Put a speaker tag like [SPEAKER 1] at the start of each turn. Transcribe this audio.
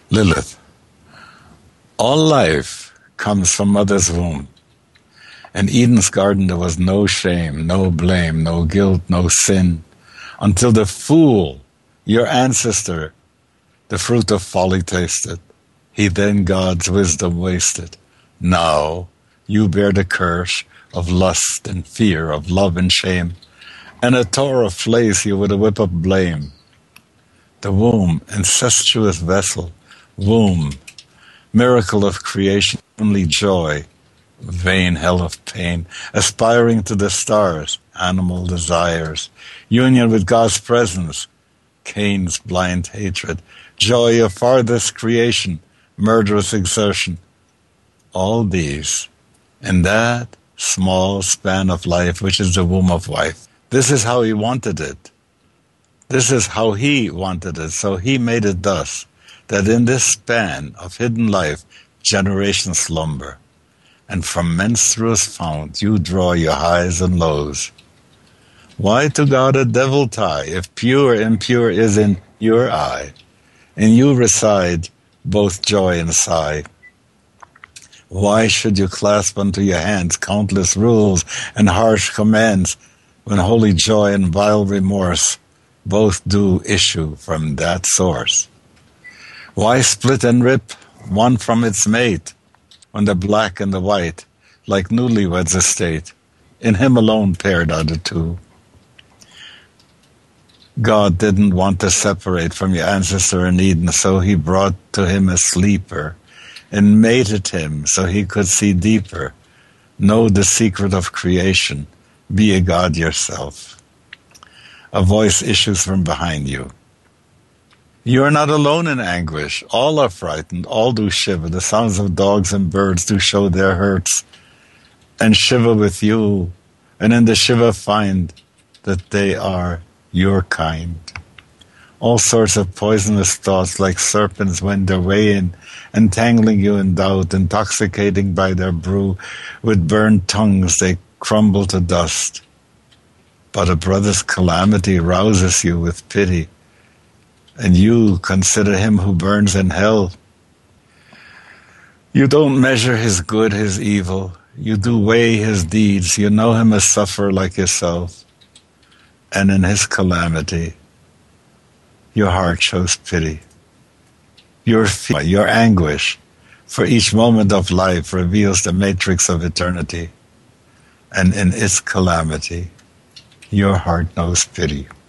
[SPEAKER 1] Lilith, all life comes from mother's womb. In Eden's garden there was no shame, no blame, no guilt, no sin, until the fool, your ancestor, the fruit of folly tasted. He then God's wisdom wasted. Now you bear the curse of lust and fear, of love and shame, and a Torah flays you with a whip of blame. The womb, incestuous vessel, womb, miracle of creation, only joy, vain hell of pain, aspiring to the stars, animal desires, union with God's presence, Cain's blind hatred, joy of farthest creation, murderous exertion. All these in that small span of life, which is the womb of life. This is how he wanted it. This is how he wanted it. So he made it thus, that in this span of hidden life, generations slumber, and from menstruous fount you draw your highs and lows. Why to God a devil tie, if pure impure is in your eye? In you reside both joy and sigh. Why should you clasp unto your hands countless rules and harsh commands, when holy joy and vile remorse both do issue from that source? Why split and rip one from its mate, when the black and the white, like newlyweds estate, in him alone paired are the two? God didn't want to separate from your ancestor in Eden, so he brought to him a sleeper, and mated him so he could see deeper, know the secret of creation, be a God yourself. A voice issues from behind you. You are not alone in anguish. All are frightened, all do shiver. The sounds of dogs and birds do show their hurts, and shiver with you, and in the shiver find that they are your kind. All sorts of poisonous thoughts like serpents wend their way in, entangling you in doubt, intoxicating by their brew. With burned tongues they crumble to dust. But a brother's calamity rouses you with pity, and you consider him who burns in hell. You don't measure his good, his evil. You do weigh his deeds. You know him a sufferer like yourself. And in his calamity, your heart shows pity. Your fear, your anguish for each moment of life reveals the matrix of eternity. And in its calamity, your heart knows pity.